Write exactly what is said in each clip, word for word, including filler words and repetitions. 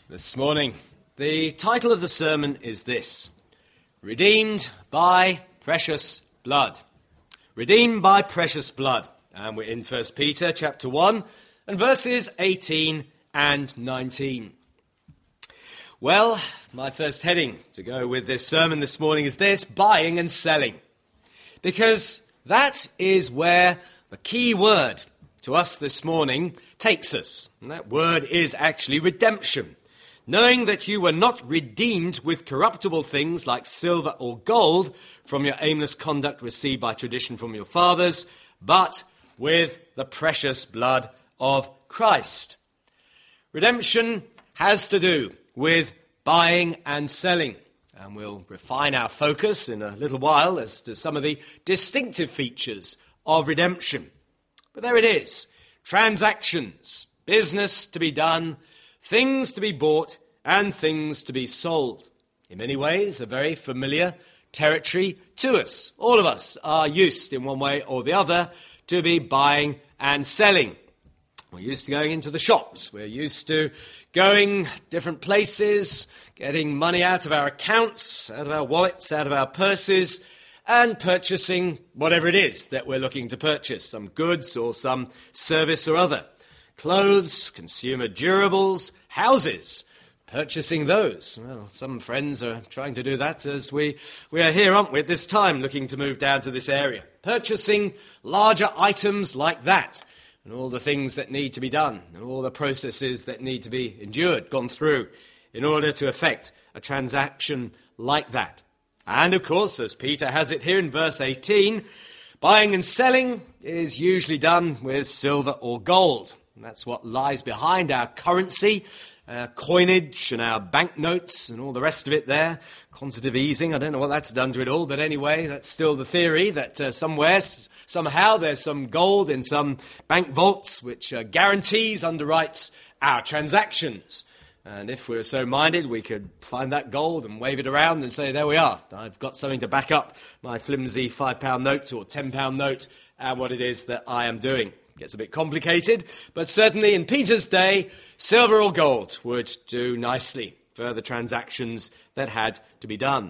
This morning. The title of the sermon is this: Redeemed by Precious Blood. Redeemed by precious blood. And we're in First Peter chapter one and verses eighteen and nineteen. Well, my first heading to go with this sermon this morning is this: buying and selling. Because that is where the key word to us this morning takes us. And that word is actually redemption. Knowing that you were not redeemed with corruptible things like silver or gold from your aimless conduct received by tradition from your fathers, but with the precious blood of Christ. Redemption has to do with buying and selling. And we'll refine our focus in a little while as to some of the distinctive features of redemption. But there it is. Transactions, business to be done, things to be bought and things to be sold. In many ways, a very familiar territory to us. All of us are used in one way or the other to be buying and selling. We're used to going into the shops. We're used to going different places, getting money out of our accounts, out of our wallets, out of our purses, and purchasing whatever it is that we're looking to purchase, some goods or some service or other. Clothes, consumer durables, houses, purchasing those. Well, some friends are trying to do that as we, we are here, aren't we, at this time, looking to move down to this area. Purchasing larger items like that, and all the things that need to be done, and all the processes that need to be endured, gone through, in order to effect a transaction like that. And of course, as Peter has it here in verse eighteen, buying and selling is usually done with silver or gold. And that's what lies behind our currency, our coinage and our banknotes and all the rest of it there. Quantitative easing, I don't know what that's done to it all, but anyway, that's still the theory that uh, somewhere, somehow there's some gold in some bank vaults which uh, guarantees, underwrites our transactions. And if we're so minded, we could find that gold and wave it around and say, there we are, I've got something to back up my flimsy five pound note or ten pound note and what it is that I am doing. Gets a bit complicated, but certainly in Peter's day, silver or gold would do nicely for the transactions that had to be done.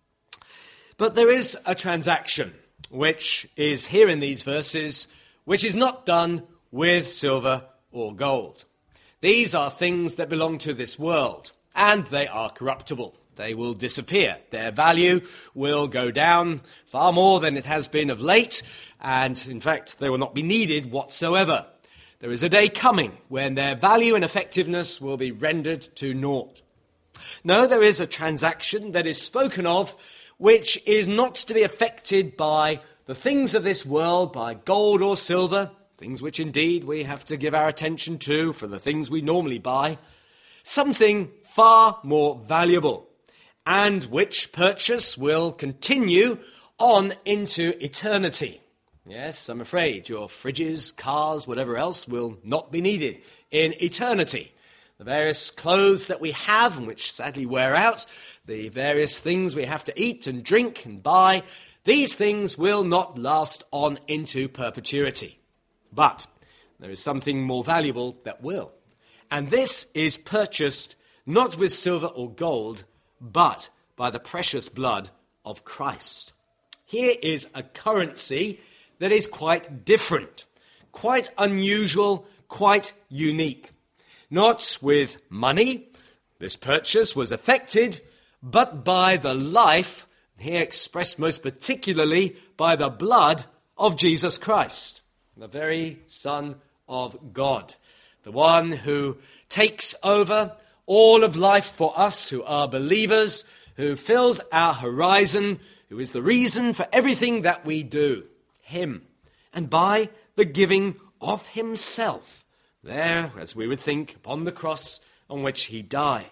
But there is a transaction which is here in these verses, which is not done with silver or gold. These are things that belong to this world, and they are corruptible. They will disappear. Their value will go down far more than it has been of late, and in fact, they will not be needed whatsoever. There is a day coming when their value and effectiveness will be rendered to naught. No, there is a transaction that is spoken of which is not to be affected by the things of this world, by gold or silver, things which indeed we have to give our attention to for the things we normally buy, something far more valuable, and which purchase will continue on into eternity. Yes, I'm afraid your fridges, cars, whatever else will not be needed in eternity. The various clothes that we have and which sadly wear out, the various things we have to eat and drink and buy, these things will not last on into perpetuity. But there is something more valuable that will. And this is purchased not with silver or gold, but by the precious blood of Christ. Here is a currency that is quite different, quite unusual, quite unique. Not with money, this purchase was effected, but by the life, here expressed most particularly by the blood of Jesus Christ, the very Son of God, the one who takes over all of life for us who are believers, who fills our horizon, who is the reason for everything that we do. Him, and by the giving of himself, there, as we would think, upon the cross on which he died.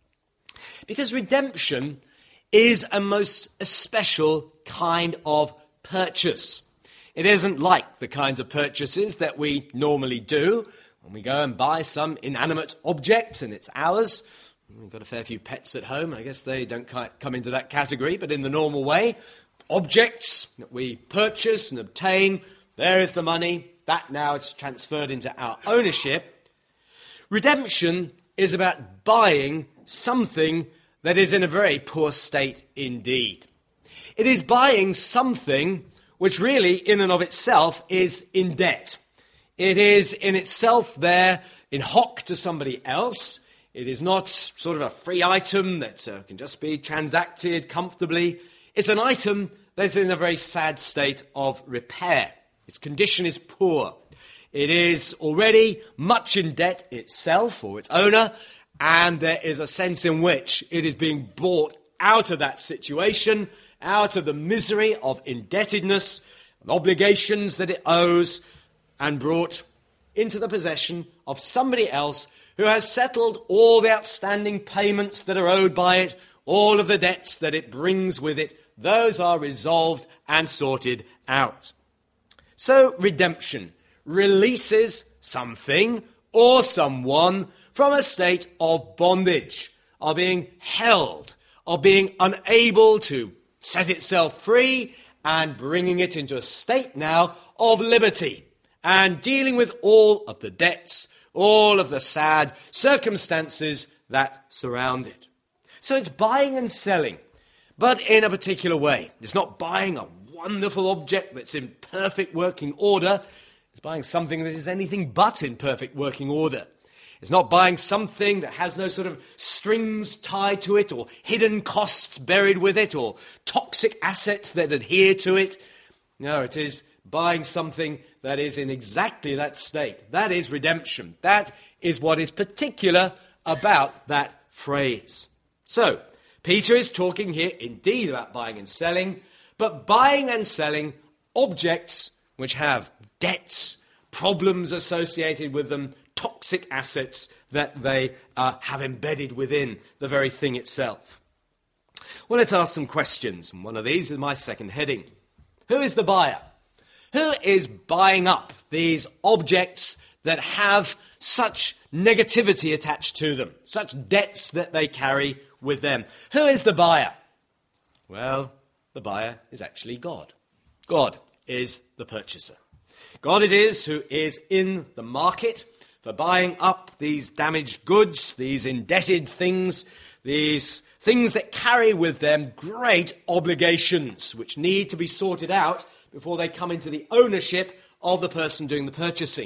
Because redemption is a most especial kind of purchase. It isn't like the kinds of purchases that we normally do when we go and buy some inanimate object and it's ours. We've got a fair few pets at home. I guess they don't quite come into that category, but in the normal way, objects that we purchase and obtain, there is the money, that now it's transferred into our ownership. Redemption is about buying something that is in a very poor state indeed. It is buying something which really, in and of itself, is in debt. It is in itself there in hock to somebody else. It is not sort of a free item that uh, can just be transacted comfortably. It's an item that's in a very sad state of repair. Its condition is poor. It is already much in debt itself or its owner, and there is a sense in which it is being brought out of that situation, out of the misery of indebtedness and obligations that it owes, and brought into the possession of somebody else who has settled all the outstanding payments that are owed by it, all of the debts that it brings with it. Those are resolved and sorted out. So redemption releases something or someone from a state of bondage, of being held, of being unable to set itself free, and bringing it into a state now of liberty and dealing with all of the debts, all of the sad circumstances that surround it. So it's buying and selling, but in a particular way. It's not buying a wonderful object that's in perfect working order. It's buying something that is anything but in perfect working order. It's not buying something that has no sort of strings tied to it, or hidden costs buried with it, or toxic assets that adhere to it. No, it is buying something that is in exactly that state. That is redemption. That is what is particular about that phrase. So, Peter is talking here indeed about buying and selling, but buying and selling objects which have debts, problems associated with them, toxic assets that they uh, have embedded within the very thing itself. Well, let's ask some questions, and one of these is my second heading. Who is the buyer? Who is buying up these objects that have such negativity attached to them, such debts that they carry with them? Who is the buyer? Well, the buyer is actually God. God is the purchaser. God it is who is in the market for buying up these damaged goods, these indebted things, these things that carry with them great obligations which need to be sorted out before they come into the ownership of the person doing the purchasing.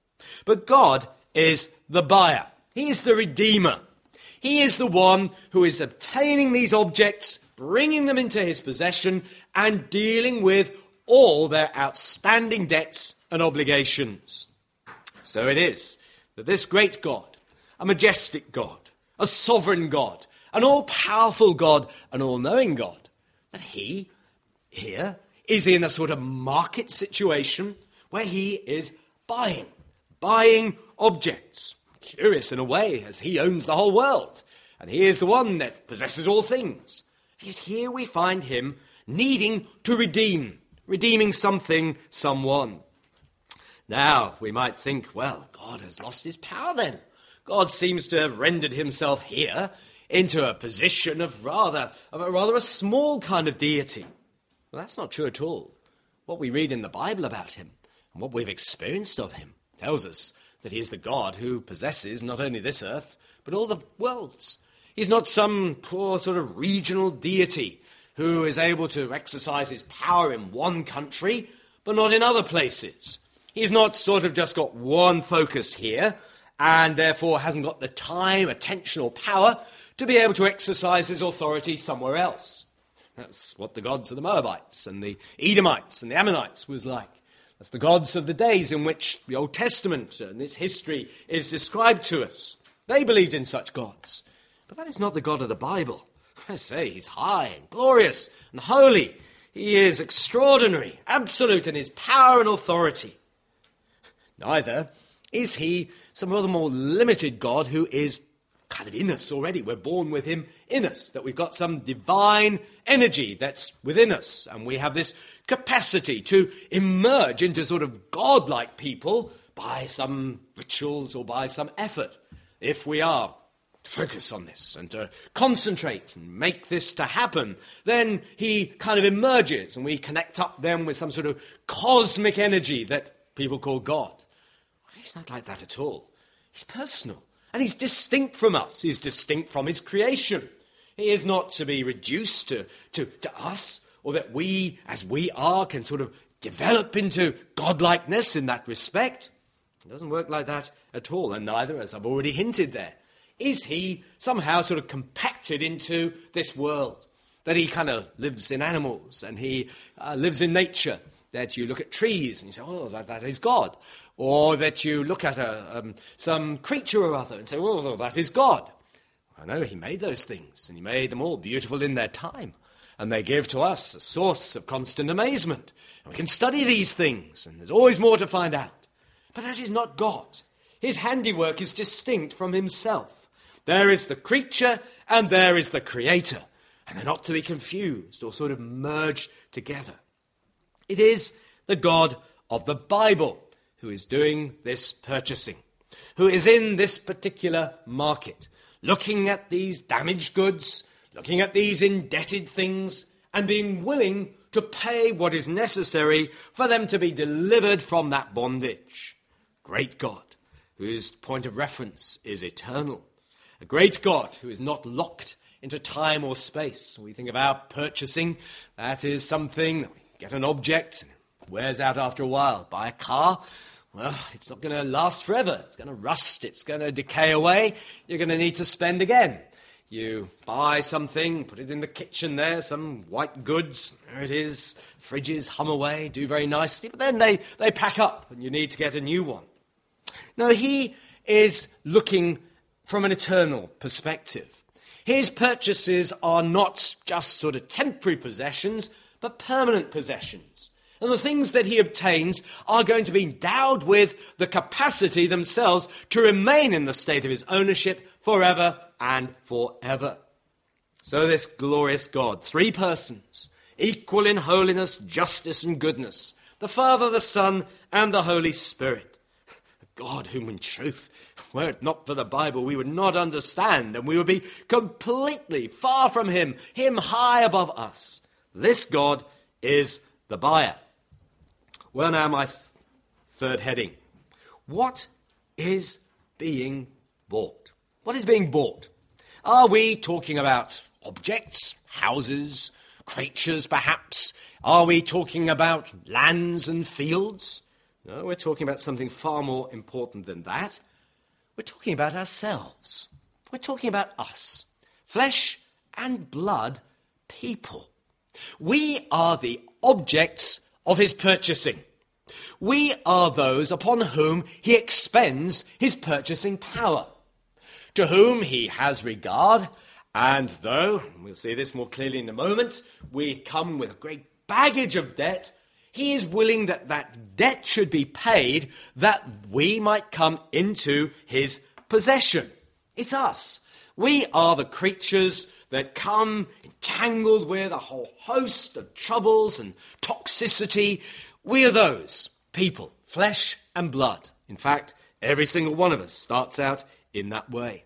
But God is the buyer. He is the redeemer. He is the one who is obtaining these objects, bringing them into his possession, and dealing with all their outstanding debts and obligations. So it is that this great God, a majestic God, a sovereign God, an all-powerful God, an all-knowing God, that he, here, is in a sort of market situation where he is buying, buying objects. Curious in a way, as he owns the whole world, and he is the one that possesses all things. Yet here we find him needing to redeem, redeeming something, someone. Now, we might think, well, God has lost his power then. God seems to have rendered himself here into a position of rather, of a rather a small kind of deity. Well, that's not true at all. What we read in the Bible about him and what we've experienced of him tells us that he is the God who possesses not only this earth, but all the worlds. He's not some poor sort of regional deity who is able to exercise his power in one country, but not in other places. He's not sort of just got one focus here, and therefore hasn't got the time, attention, or power to be able to exercise his authority somewhere else. That's what the gods of the Moabites and the Edomites and the Ammonites was like. That's the gods of the days in which the Old Testament and its history is described to us. They believed in such gods. But that is not the God of the Bible. I say he's high and glorious and holy. He is extraordinary, absolute in his power and authority. Neither is he some rather more limited God who is kind of in us already. We're born with him in us, that we've got some divine energy that's within us, and we have this capacity to emerge into sort of godlike people by some rituals or by some effort. If we are to focus on this and to concentrate and make this to happen, then he kind of emerges and we connect up then with some sort of cosmic energy that people call God. He's not like that at all. He's personal. And he's distinct from us. He's distinct from his creation. He is not to be reduced to, to, to us, or that we, as we are, can sort of develop into godlikeness in that respect. It doesn't work like that at all, and neither, as I've already hinted there, is he somehow sort of compacted into this world, that he kind of lives in animals and he uh, lives in nature, that you look at trees and you say, oh, that, that is God, or that you look at a, um, some creature or other and say, oh, that is God. I know he made those things, and he made them all beautiful in their time, and they give to us a source of constant amazement. And we can study these things, and there's always more to find out. But that is not God. His handiwork is distinct from himself. There is the creature, and there is the creator, and they're not to be confused or sort of merged together. It is the God of the Bible who is doing this purchasing, who is in this particular market, looking at these damaged goods, looking at these indebted things, and being willing to pay what is necessary for them to be delivered from that bondage. Great God, whose point of reference is eternal. A great God who is not locked into time or space. We think of our purchasing, that is something that we get an object, and it wears out after a while. Buy a car, well, it's not going to last forever. It's going to rust. It's going to decay away. You're going to need to spend again. You buy something, put it in the kitchen there, some white goods. There it is. Fridges hum away, do very nicely. But then they, they pack up and you need to get a new one. No, he is looking from an eternal perspective. His purchases are not just sort of temporary possessions, but permanent possessions. And the things that he obtains are going to be endowed with the capacity themselves to remain in the state of his ownership forever and forever. So this glorious God, three persons, equal in holiness, justice, and goodness, the Father, the Son, and the Holy Spirit. A God whom in truth, were it not for the Bible, we would not understand, and we would be completely far from him, him high above us. This God is the buyer. Well, now my third heading. What is being bought? What is being bought? Are we talking about objects, houses, creatures perhaps? Are we talking about lands and fields? No, we're talking about something far more important than that. We're talking about ourselves. We're talking about us. Flesh and blood people. We are the objects of his purchasing. We are those upon whom he expends his purchasing power, to whom he has regard, and though, we'll see this more clearly in a moment, we come with a great baggage of debt, he is willing that that debt should be paid, that we might come into his possession. It's us. We are the creatures that come entangled with a whole host of troubles and toxicity. We are those people, flesh and blood. In fact, every single one of us starts out in that way.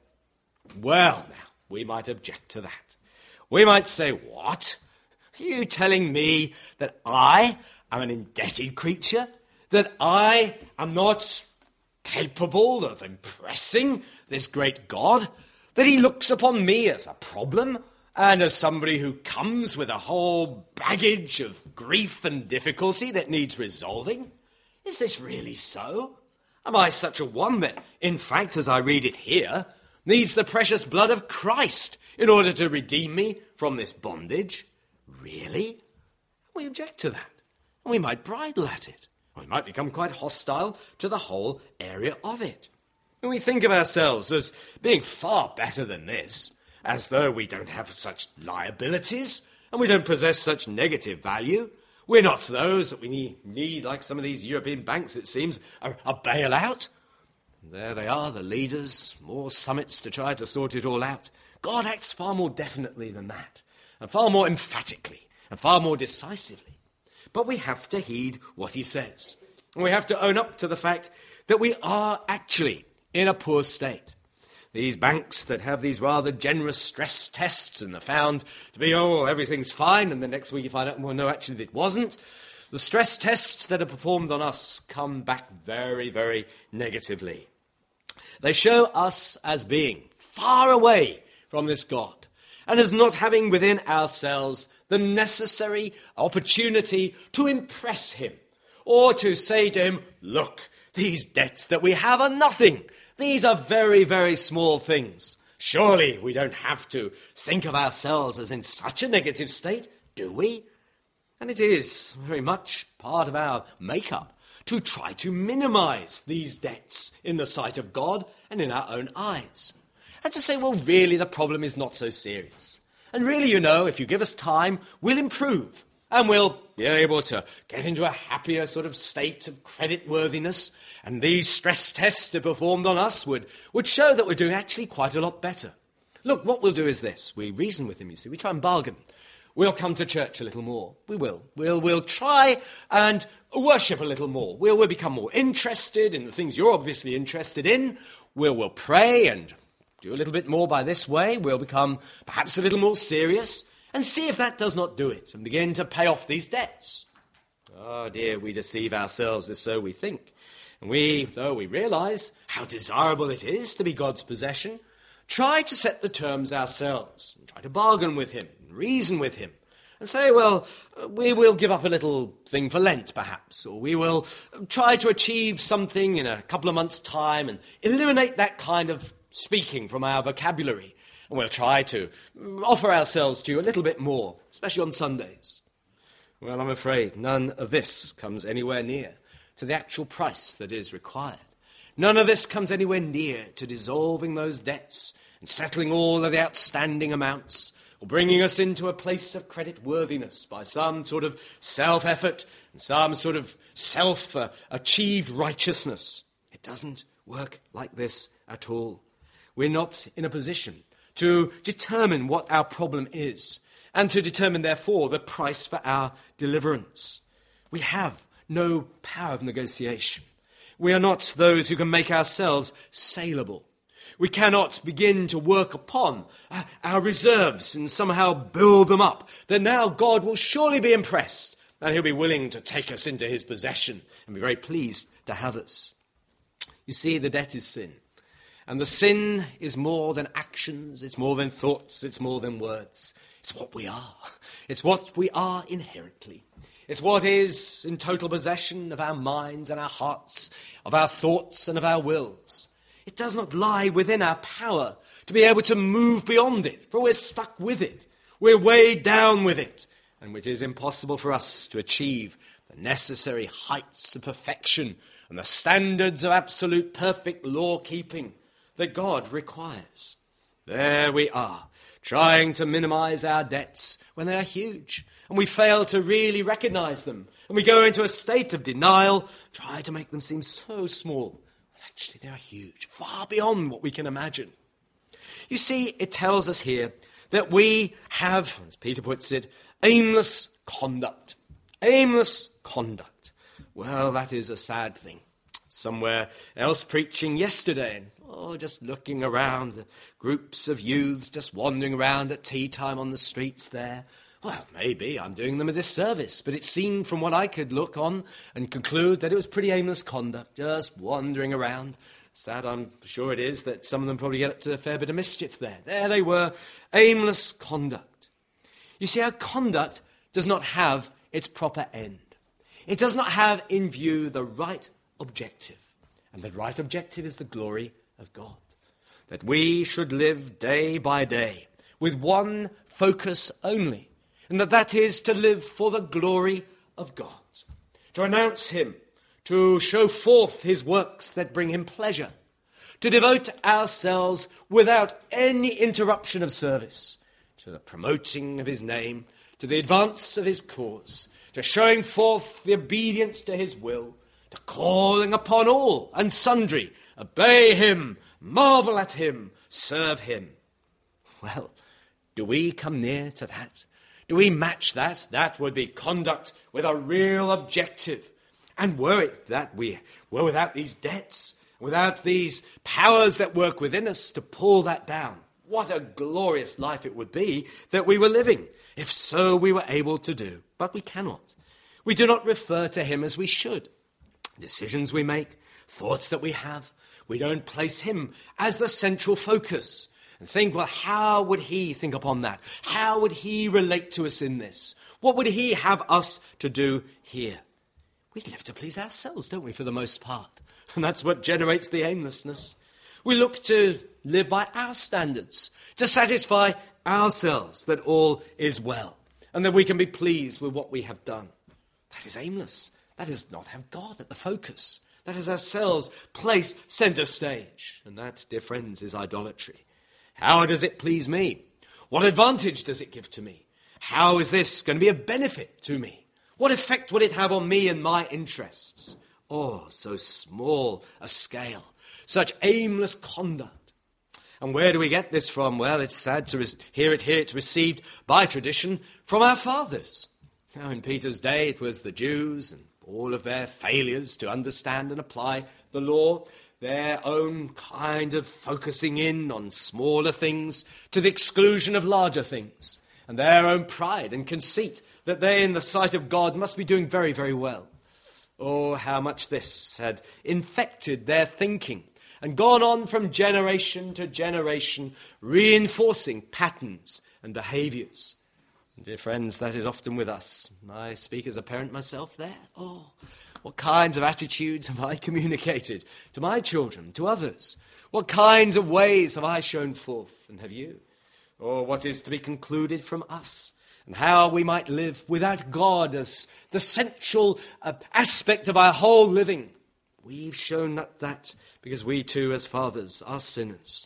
Well, now, we might object to that. We might say, what? Are you telling me that I am an indebted creature? That I am not capable of impressing this great God? That he looks upon me as a problem and as somebody who comes with a whole baggage of grief and difficulty that needs resolving? Is this really so? Am I such a one that, in fact, as I read it here, needs the precious blood of Christ in order to redeem me from this bondage? Really? We object to that. And we might bridle at it. We might become quite hostile to the whole area of it. And we think of ourselves as being far better than this, as though we don't have such liabilities and we don't possess such negative value. We're not those that we need, need like some of these European banks, it seems, a, a bailout. There they are, the leaders, more summits to try to sort it all out. God acts far more definitely than that, and far more emphatically, and far more decisively. But we have to heed what he says. And we have to own up to the fact that we are actually in a poor state. These banks that have these rather generous stress tests and are found to be, oh, everything's fine, and the next week you find out, well, no, actually it wasn't. The stress tests that are performed on us come back very, very negatively. They show us as being far away from this God, and as not having within ourselves the necessary opportunity to impress him, or to say to him, look, these debts that we have are nothing. These are very, very small things. Surely we don't have to think of ourselves as in such a negative state, do we? And it is very much part of our makeup to try to minimize these debts in the sight of God and in our own eyes. And to say, well, really, the problem is not so serious. And really, you know, if you give us time, we'll improve. And we'll be able to get into a happier sort of state of creditworthiness. And these stress tests that are performed on us would, would show that we're doing actually quite a lot better. Look, what we'll do is this. We reason with him, you see. We try and bargain. We'll come to church a little more. We will. We'll, we'll try and worship a little more. We'll, we'll become more interested in the things you're obviously interested in. We'll, we'll pray and do a little bit more by this way. We'll become perhaps a little more serious and see if that does not do it and begin to pay off these debts. Oh dear, we deceive ourselves if so we think. And we, though we realise how desirable it is to be God's possession, try to set the terms ourselves and try to bargain with him and reason with him and say, well, we will give up a little thing for Lent, perhaps, or we will try to achieve something in a couple of months' time and eliminate that kind of speaking from our vocabulary. And we'll try to offer ourselves to you a little bit more, especially on Sundays. Well, I'm afraid none of this comes anywhere near to the actual price that is required. None of this comes anywhere near to dissolving those debts and settling all of the outstanding amounts, or bringing us into a place of creditworthiness by some sort of self-effort and some sort of self-achieved righteousness. It doesn't work like this at all. We're not in a position to determine what our problem is and to determine, therefore, the price for our deliverance. We have no power of negotiation. We are not those who can make ourselves saleable. We cannot begin to work upon our reserves and somehow build them up, that now God will surely be impressed and he'll be willing to take us into his possession and be very pleased to have us. You see, the debt is sin. And the sin is more than actions, it's more than thoughts, it's more than words. It's what we are. It's what we are inherently. It's what is in total possession of our minds and our hearts, of our thoughts and of our wills. It does not lie within our power to be able to move beyond it, for we're stuck with it. We're weighed down with it, and it is impossible for us to achieve the necessary heights of perfection and the standards of absolute perfect law-keeping that God requires. There we are, trying to minimize our debts when they are huge, and we fail to really recognize them, and we go into a state of denial, try to make them seem so small. Actually, they are huge, far beyond what we can imagine. You see, it tells us here that we have, as Peter puts it, aimless conduct. Aimless conduct. Well, that is a sad thing. Somewhere else preaching yesterday, and oh, just looking around, the groups of youths just wandering around at tea time on the streets there. Well, maybe I'm doing them a disservice, but it seemed from what I could look on and conclude that it was pretty aimless conduct, just wandering around. Sad, I'm sure it is, that some of them probably get up to a fair bit of mischief there. There they were, aimless conduct. You see, our conduct does not have its proper end. It does not have in view the right objective. And the right objective is the glory of God. That we should live day by day with one focus only, and that that is to live for the glory of God, to announce him, to show forth his works that bring him pleasure, to devote ourselves without any interruption of service to the promoting of his name, to the advance of his cause, to showing forth the obedience to his will, to calling upon all and sundry, obey him, marvel at him, serve him. Well, do we come near to that? Do we match that? That would be conduct with a real objective. And were it that we were without these debts, without these powers that work within us to pull that down, what a glorious life it would be that we were living, if so we were able to do. But we cannot. We do not refer to him as we should. Decisions we make, thoughts that we have, We don't place him as the central focus and think, well, how would he think upon that? How would he relate to us in this? What would he have us to do here? We live to please ourselves, don't we, for the most part? And that's what generates the aimlessness. We look to live by our standards, to satisfy ourselves that all is well, and that we can be pleased with what we have done. That is aimless. That is not have God at the focus. That is ourselves placed centre stage. And that, dear friends, is idolatry. How does it please me? What advantage does it give to me? How is this going to be a benefit to me? What effect would it have on me and my interests? Oh, so small a scale, such aimless conduct. And where do we get this from? Well, it's sad to re- hear it here. It's received by tradition from our fathers. Now, in Peter's day, it was the Jews and all of their failures to understand and apply the law, their own kind of focusing in on smaller things to the exclusion of larger things, and their own pride and conceit that they, in the sight of God, must be doing very, very well. Oh, how much this had infected their thinking and gone on from generation to generation, reinforcing patterns and behaviours. Dear friends, that is often with us. I speak as a parent myself there. Oh, what kinds of attitudes have I communicated to my children, to others? What kinds of ways have I shown forth, and have you? Or what is to be concluded from us, and how we might live without God as the central uh, aspect of our whole living. We've shown that, that because we too, as fathers, are sinners.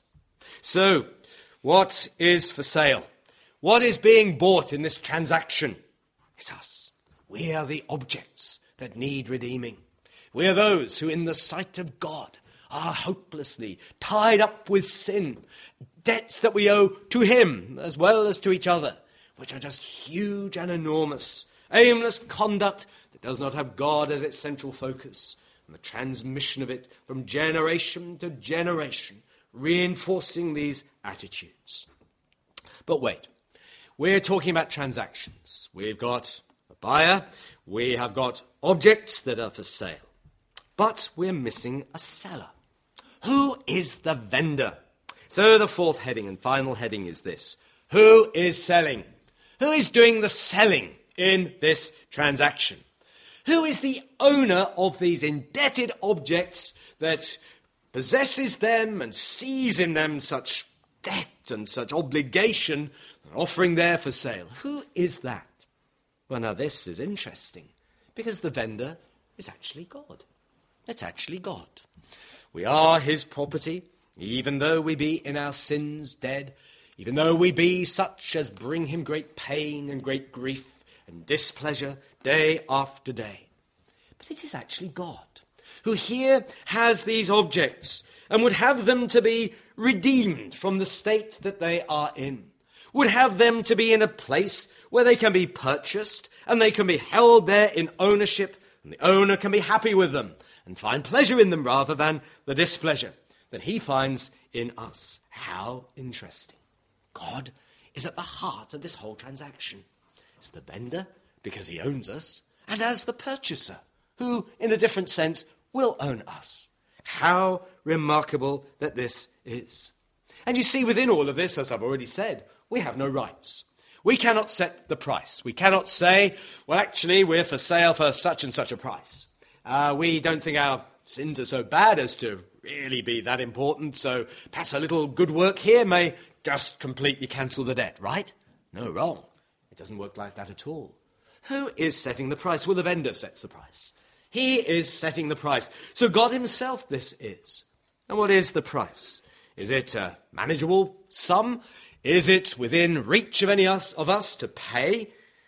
So, what is for sale? What is being bought in this transaction? It's us. We are the objects that need redeeming. We are those who, in the sight of God, are hopelessly tied up with sin, debts that we owe to him as well as to each other, which are just huge and enormous, aimless conduct that does not have God as its central focus, and the transmission of it from generation to generation, reinforcing these attitudes. But wait. We're talking about transactions. We've got a buyer. We have got objects that are for sale. But we're missing a seller. Who is the vendor? So the fourth heading and final heading is this. Who is selling? Who is doing the selling in this transaction? Who is the owner of these indebted objects that possesses them and sees in them such debt and such obligation, offering there for sale? Who is that? Well, now this is interesting, because the vendor is actually God. It's actually God. We are his property, even though we be in our sins dead, even though we be such as bring him great pain and great grief and displeasure day after day. But it is actually God who here has these objects and would have them to be redeemed from the state that they are in, would have them to be in a place where they can be purchased and they can be held there in ownership, and the owner can be happy with them and find pleasure in them rather than the displeasure that he finds in us. How interesting. God is at the heart of this whole transaction. As the vendor, because he owns us, and as the purchaser, who, in a different sense, will own us. How remarkable that this is. And you see, within all of this, as I've already said, we have no rights. We cannot set the price. We cannot say, well, actually, we're for sale for such and such a price. Uh, we don't think our sins are so bad as to really be that important, so perhaps a little good work here may just completely cancel the debt, right? No, wrong. It doesn't work like that at all. Who is setting the price? Well, the vendor sets the price. He is setting the price. So God himself this is. And what is the price? Is it a manageable sum? Is it within reach of any us, of us to pay?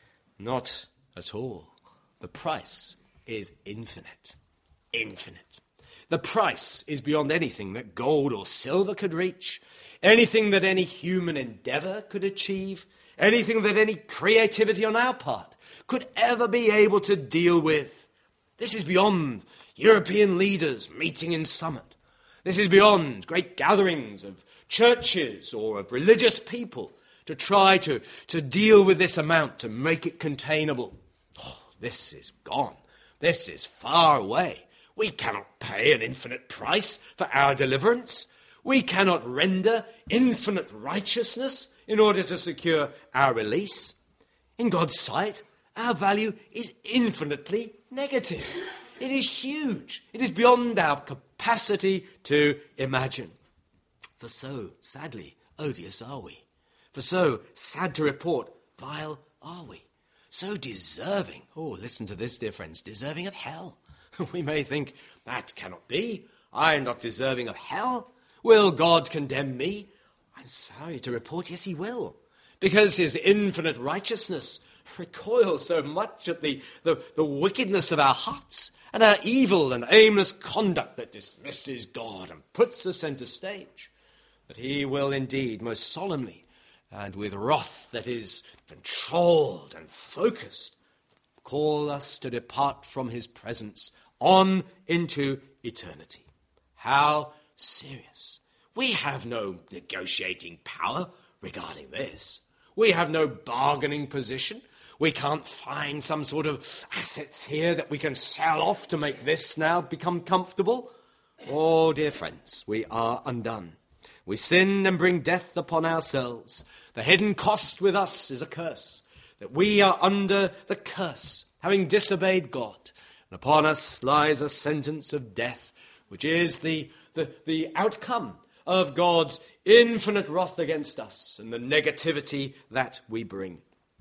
Not at all. The price is infinite. Infinite. The price is beyond anything that gold or silver could reach, anything that any human endeavour could achieve, anything that any creativity on our part could ever be able to deal with. This is beyond European leaders meeting in summit. This is beyond great gatherings of churches or of religious people to try to, to deal with this amount, to make it containable. Oh, this is gone. This is far away. We cannot pay an infinite price for our deliverance. We cannot render infinite righteousness in order to secure our release. In God's sight, our value is infinitely negative. It is huge. It is beyond our capacity to imagine. For so, sadly, odious are we. For so, sad to report, vile are we. So deserving, oh, listen to this, dear friends, deserving of hell. We may think, that cannot be. I am not deserving of hell. Will God condemn me? I'm sorry to report, yes, he will. Because his infinite righteousness recoils so much at the, the, the wickedness of our hearts and our evil and aimless conduct that dismisses God and puts the centre stage, that he will indeed most solemnly and with wrath that is controlled and focused call us to depart from his presence on into eternity. How serious. We have no negotiating power regarding this. We have no bargaining position. We can't find some sort of assets here that we can sell off to make this now become comfortable. Oh, dear friends, we are undone. We sin and bring death upon ourselves. The hidden cost with us is a curse, that we are under the curse, having disobeyed God. And upon us lies a sentence of death, which is the, the, the outcome of God's infinite wrath against us and the negativity that we bring.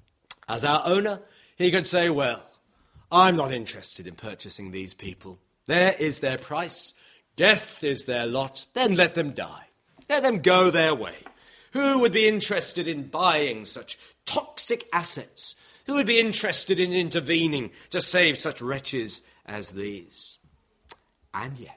As our owner, he could say, well, I'm not interested in purchasing these people. There is their price. Death is their lot. Then let them die. Let them go their way. Who would be interested in buying such toxic assets? Who would be interested in intervening to save such wretches as these? And yet,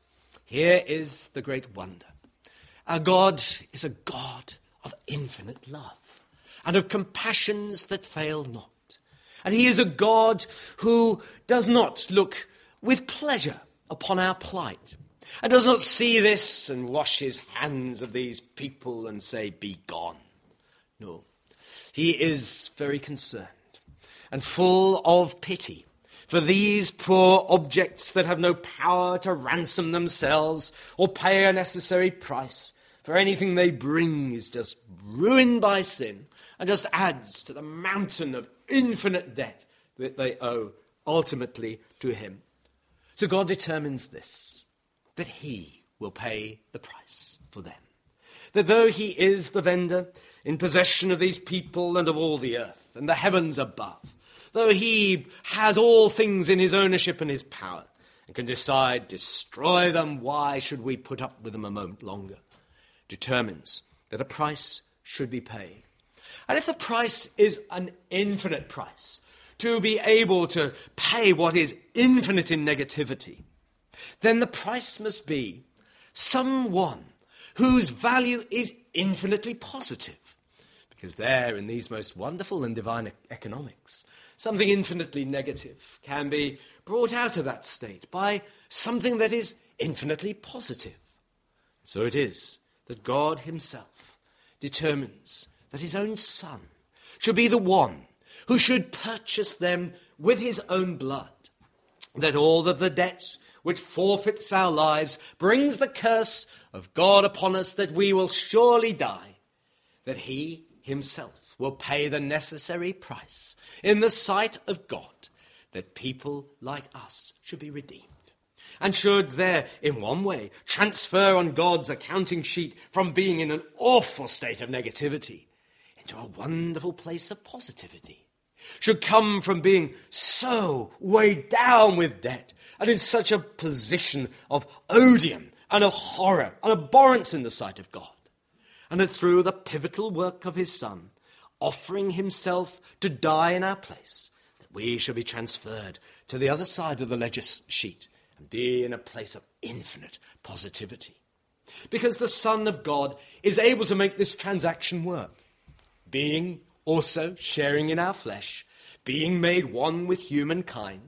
here is the great wonder. Our God is a God of infinite love and of compassions that fail not. And he is a God who does not look with pleasure upon our plight and does not see this and wash his hands of these people and say, be gone. No, he is very concerned and full of pity for these poor objects that have no power to ransom themselves or pay a necessary price, for anything they bring is just ruined by sin and just adds to the mountain of infinite debt that they owe ultimately to him. So God determines this, that he will pay the price for them. That though he is the vendor in possession of these people and of all the earth and the heavens above, though he has all things in his ownership and his power and can decide, destroy them, why should we put up with them a moment longer? Determines that a price should be paid. And if the price is an infinite price, to be able to pay what is infinite in negativity, then the price must be someone whose value is infinitely positive. Because there, in these most wonderful and divine economics, something infinitely negative can be brought out of that state by something that is infinitely positive. So it is that God himself determines that his own Son should be the one who should purchase them with his own blood, that all of the debts which forfeits our lives, brings the curse of God upon us that we will surely die, that he himself will pay the necessary price in the sight of God, that people like us should be redeemed, and should there, in one way, transfer on God's accounting sheet from being in an awful state of negativity into a wonderful place of positivity, should come from being so weighed down with debt and in such a position of odium and of horror and abhorrence in the sight of God, and that through the pivotal work of his Son, offering himself to die in our place, that we shall be transferred to the other side of the ledger sheet and be in a place of infinite positivity. Because the Son of God is able to make this transaction work, being also sharing in our flesh, being made one with humankind,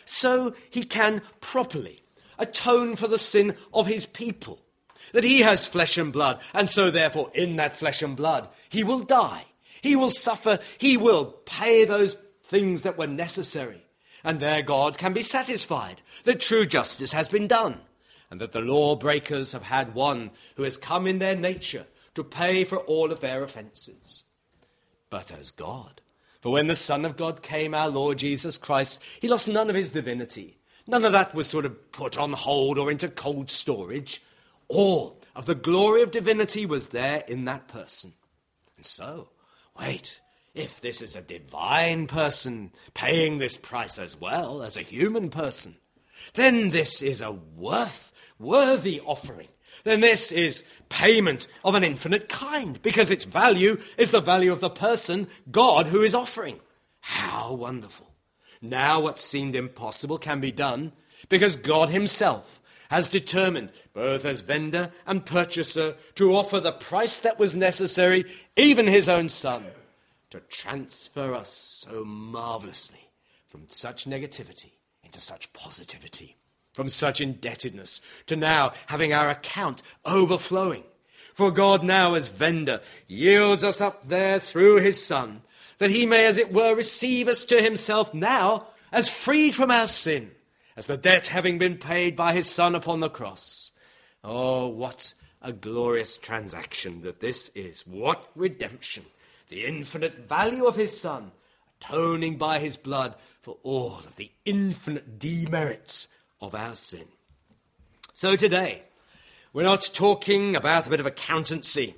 so he can properly atone for the sin of his people, that he has flesh and blood, and so therefore in that flesh and blood he will die, he will suffer, he will pay those things that were necessary, and their God can be satisfied that true justice has been done, and that the lawbreakers have had one who has come in their nature to pay for all of their offences. But as God, for when the Son of God came, our Lord Jesus Christ, he lost none of his divinity. None of that was sort of put on hold or into cold storage. All of the glory of divinity was there in that person. And so, wait, if this is a divine person paying this price as well as a human person, then this is a worth, worthy offering. Then this is payment of an infinite kind, because its value is the value of the person, God, who is offering. How wonderful. Now what seemed impossible can be done, because God himself has determined, both as vendor and purchaser, to offer the price that was necessary, even his own Son, to transfer us so marvelously from such negativity into such positivity, from such indebtedness to now having our account overflowing. For God now, as vendor, yields us up there through his Son, that he may, as it were, receive us to himself now as freed from our sin, as the debt having been paid by his Son upon the cross. Oh, what a glorious transaction that this is. What redemption. The infinite value of his Son, atoning by his blood for all of the infinite demerits of our sin. So today, we're not talking about a bit of accountancy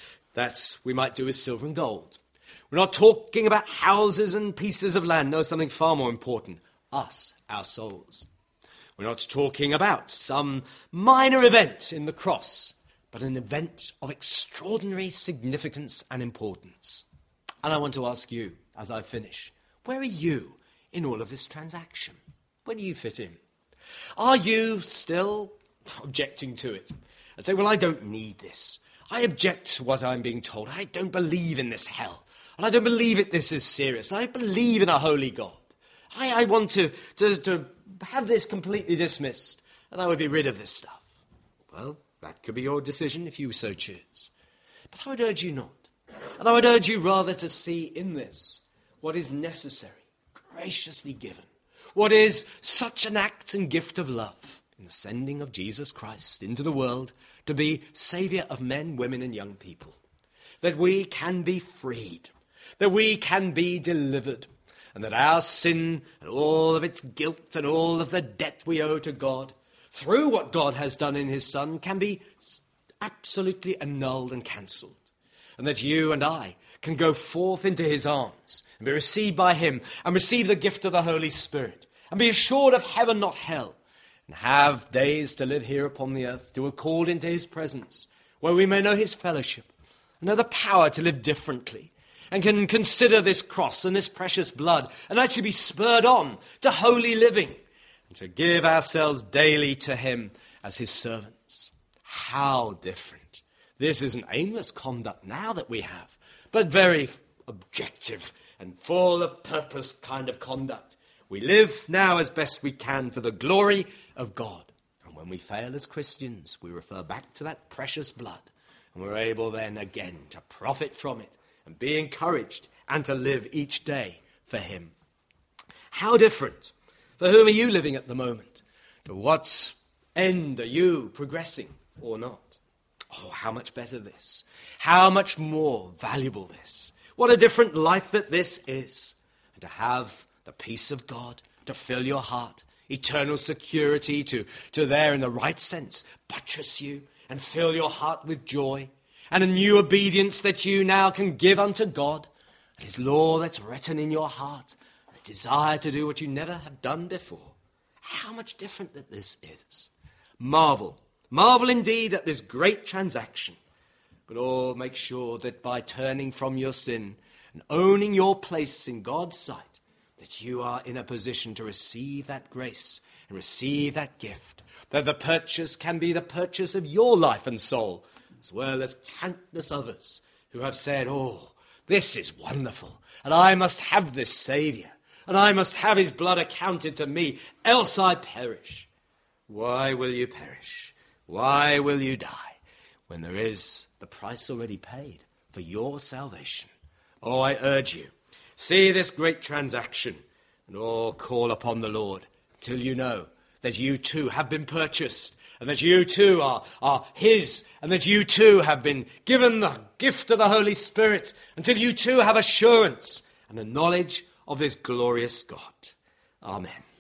that we might do with silver and gold. We're not talking about houses and pieces of land. No, something far more important. Us, our souls. We're not talking about some minor event in the cross, but an event of extraordinary significance and importance. And I want to ask you, as I finish, where are you in all of this transaction? Where do you fit in? Are you still objecting to it? And say, well, I don't need this. I object to what I'm being told. I don't believe in this hell. And I don't believe it. This is serious. And I believe in a holy God. I, I want to, to, to have this completely dismissed, and I would be rid of this stuff. Well, that could be your decision if you so choose. But I would urge you not. And I would urge you rather to see in this what is necessary, graciously given. What is such an act and gift of love in the sending of Jesus Christ into the world to be Saviour of men, women, and young people. That we can be freed. That we can be delivered. And that our sin and all of its guilt and all of the debt we owe to God, through what God has done in his Son, can be absolutely annulled and cancelled. And that you and I can go forth into his arms and be received by him and receive the gift of the Holy Spirit and be assured of heaven, not hell, and have days to live here upon the earth, to be called into his presence, where we may know his fellowship and know the power to live differently, and can consider this cross and this precious blood and actually be spurred on to holy living and to give ourselves daily to him as his servants. How different. This is an aimless conduct now that we have, but very objective and full of purpose kind of conduct. We live now as best we can for the glory of God. And when we fail as Christians, we refer back to that precious blood, and we're able then again to profit from it and be encouraged and to live each day for him. How different? For whom are you living at the moment? To what end are you progressing or not? Oh, how much better this. How much more valuable this. What a different life that this is. And to have the peace of God to fill your heart, eternal security to, to there in the right sense, buttress you and fill your heart with joy, and a new obedience that you now can give unto God, and his law that's written in your heart, and a desire to do what you never have done before. How much different that this is. Marvel. Marvel indeed at this great transaction. But oh, make sure that by turning from your sin and owning your place in God's sight, that you are in a position to receive that grace and receive that gift, that the purchase can be the purchase of your life and soul, as well as countless others who have said, oh, this is wonderful, and I must have this Saviour, and I must have his blood accounted to me, else I perish. Why will you perish? Why will you die, when there is the price already paid for your salvation? Oh, I urge you, see this great transaction, nor call upon the Lord till you know that you too have been purchased, and that you too are, are his, and that you too have been given the gift of the Holy Spirit, until you too have assurance and the knowledge of this glorious God. Amen.